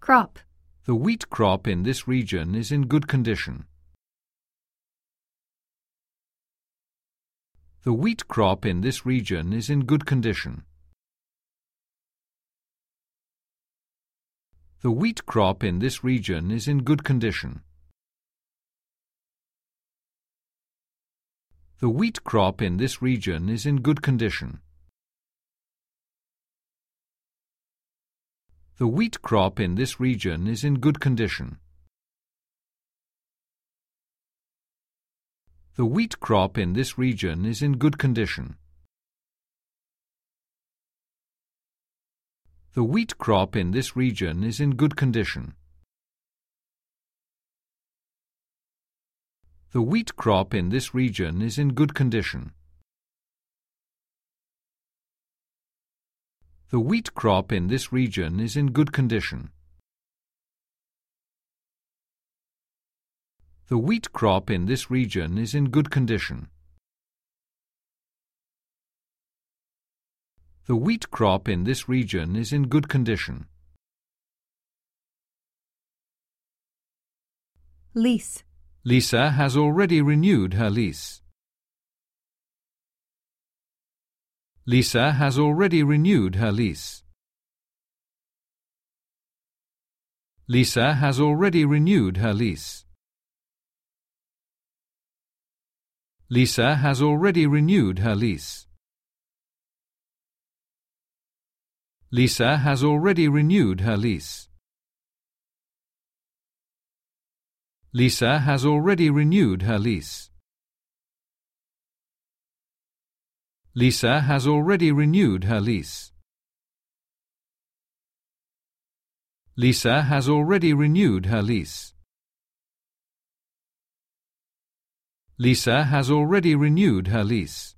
Crop. The wheat crop in this region is in good condition. The wheat crop in this region is in good condition. The wheat crop in this region is in good condition. The wheat crop in this region is in good condition. The wheat crop in this region is in good condition. The wheat crop in this region is in good condition. The wheat crop in this region is in good condition. The wheat crop in this region is in good condition. The wheat crop in this region is in good condition. The wheat crop in this region is in good condition. The wheat crop in this region is in good condition. Lease. Lisa has already renewed her lease. Lisa has already renewed her lease. Lisa has already renewed her lease. Lisa has already renewed her lease. Lisa has already renewed her lease. Lisa has already renewed her lease. Lisa has already renewed her lease. Lisa has already renewed her lease. Lisa has already renewed her lease.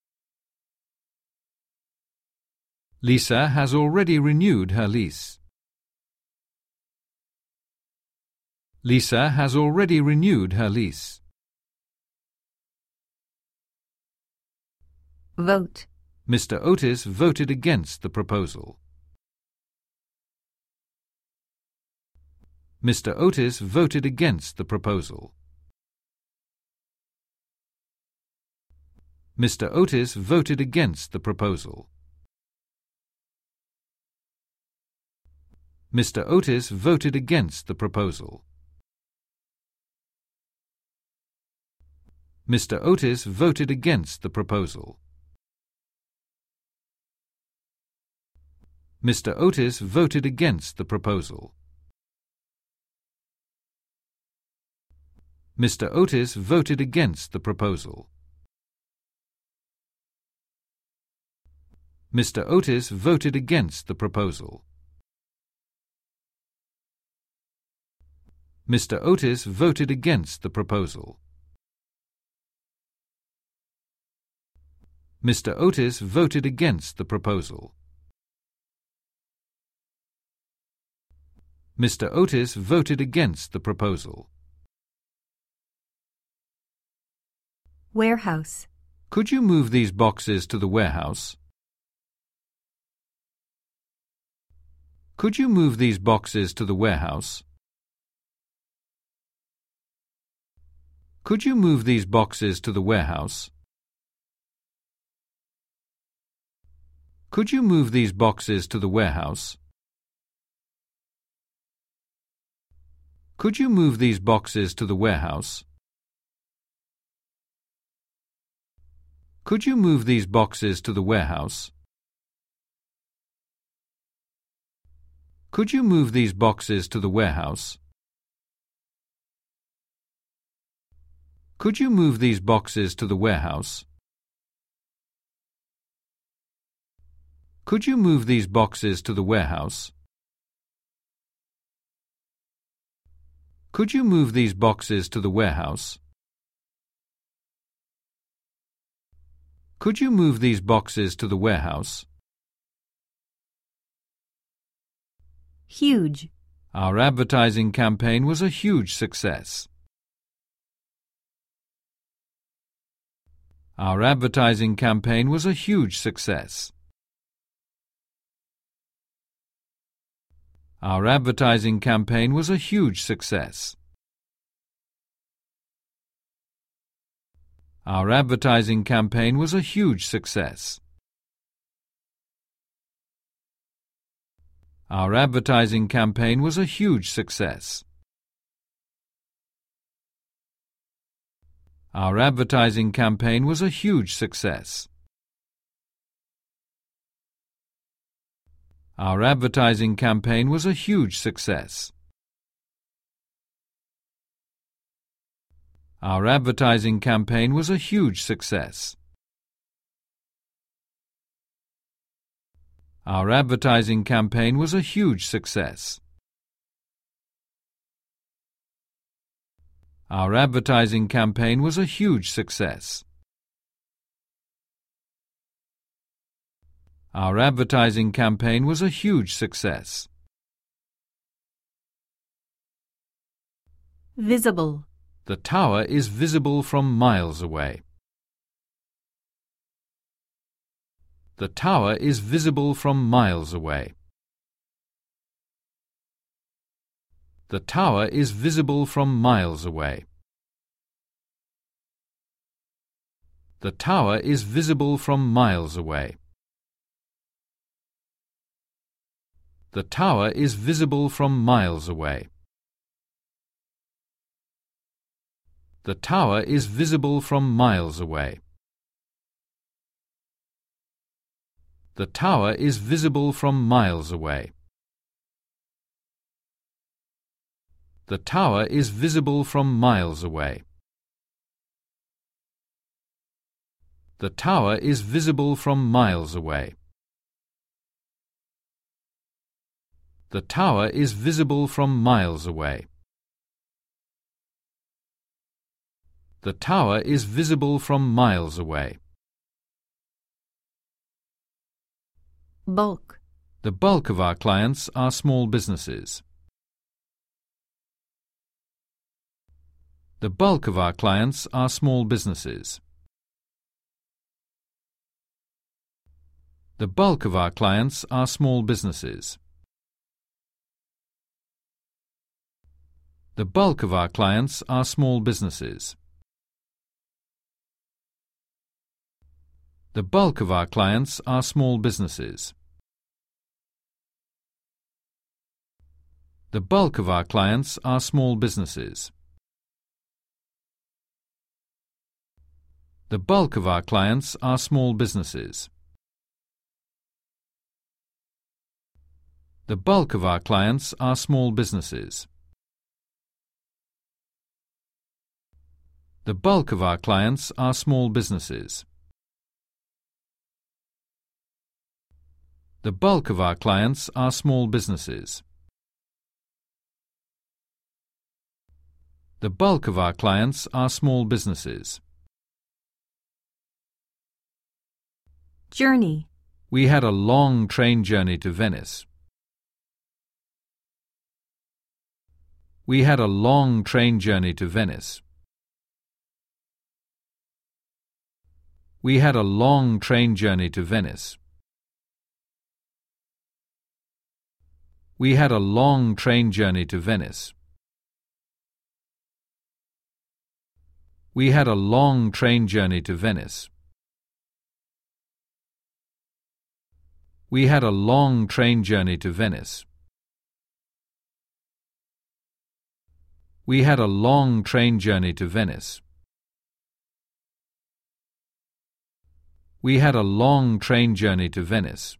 Lisa has already renewed her lease. Lisa has already renewed her lease. Vote. Mr. Otis voted against the proposal. Mr. Otis voted against the proposal. Mr. Otis voted against the proposal. Mr. Otis voted against the proposal. Mr. Otis voted against the proposal. Mr. Otis voted against the proposal. Mr. Otis voted against the proposal. Mr. Otis voted against the proposal. Mr. Otis voted against the proposal. Mr. Otis voted against the proposal. Mr. Otis voted against the proposal. Warehouse. Could you move these boxes to the warehouse? Could you move these boxes to the warehouse? Could you move these boxes to the warehouse? Could you move these boxes to the warehouse? Could you move these boxes to the warehouse? Could you move these boxes to the warehouse? Could you move these boxes to the warehouse? Could you move these boxes to the warehouse? Could you move these boxes to the warehouse? Could you move these boxes to the warehouse? Could you move these boxes to the warehouse? Huge. Our advertising campaign was a huge success. Our advertising campaign was a huge success. Our advertising campaign was a huge success. Our advertising campaign was a huge success. Our advertising campaign was a huge success. Our advertising campaign was a huge success. Our advertising campaign was a huge success. Our advertising campaign was a huge success. Our advertising campaign was a huge success. Our advertising campaign was a huge success. Our advertising campaign was a huge success. Visible. The tower is visible from miles away. The tower is visible from miles away. The tower is visible from miles away. The tower is visible from miles away. The tower is visible from miles away. The tower is visible from miles away. The tower is visible from miles away. The tower is visible from miles away. The tower is visible from miles away. The tower is visible from miles away. The tower is visible from miles away. Bulk. The bulk of our clients are small businesses. The bulk of our clients are small businesses. The bulk of our clients are small businesses. The bulk of our clients are small businesses. The bulk of our clients are small businesses. The bulk of our clients are small businesses. The bulk of our clients are small businesses. The bulk of our clients are small businesses. The bulk of our clients are small businesses. The bulk of our clients are small businesses. The bulk of our clients are small businesses. Journey. We had a long train journey to Venice. We had a long train journey to Venice. We had a long train journey to Venice. We had a long train journey to Venice. We had a long train journey to Venice. We had a long train journey to Venice. We had a long train journey to Venice. We had a long train journey to Venice.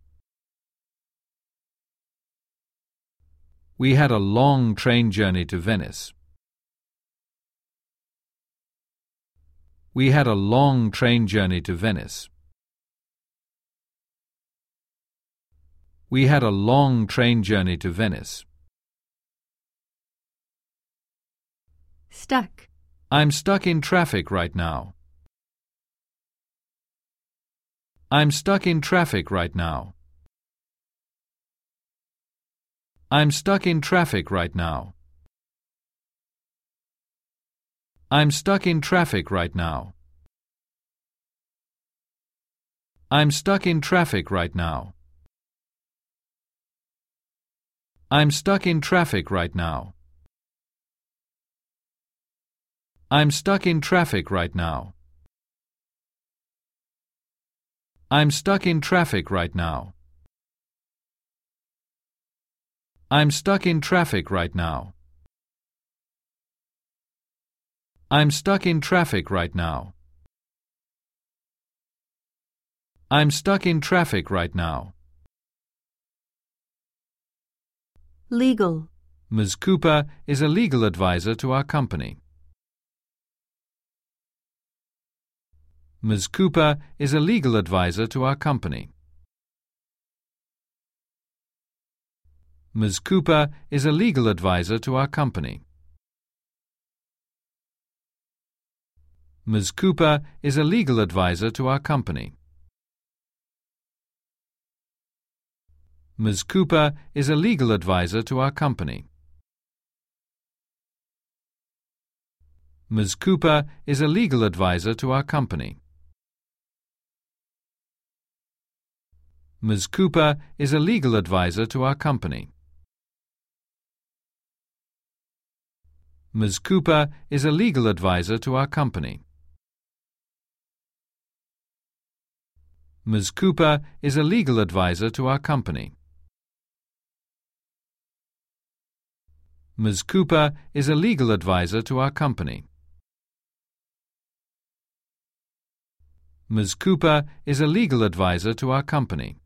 We had a long train journey to Venice. We had a long train journey to Venice. We had a long train journey to Venice. Stuck. I'm stuck in traffic right now. I'm stuck in traffic right now. I'm stuck in traffic right now. I'm stuck in traffic right now. I'm stuck in traffic right now. I'm stuck in traffic right now. I'm stuck in traffic right now. I'm stuck in traffic right now. I'm stuck in traffic right now. I'm stuck in traffic right now. I'm stuck in traffic right now. Legal. Ms. Cooper is a legal advisor to our company. Ms. Cooper is a legal advisor to our company. Ms. Cooper is a legal advisor to our company. Ms. Cooper is a legal advisor to our company. Ms. Cooper is a legal advisor to our company. Ms. Cooper is a legal advisor to our company. Ms. Cooper is a legal advisor to our company. Ms. Cooper is a legal advisor to our company. Ms. Cooper is a legal advisor to our company. Ms. Cooper is a legal advisor to our company. Ms. Cooper is a legal advisor to our company.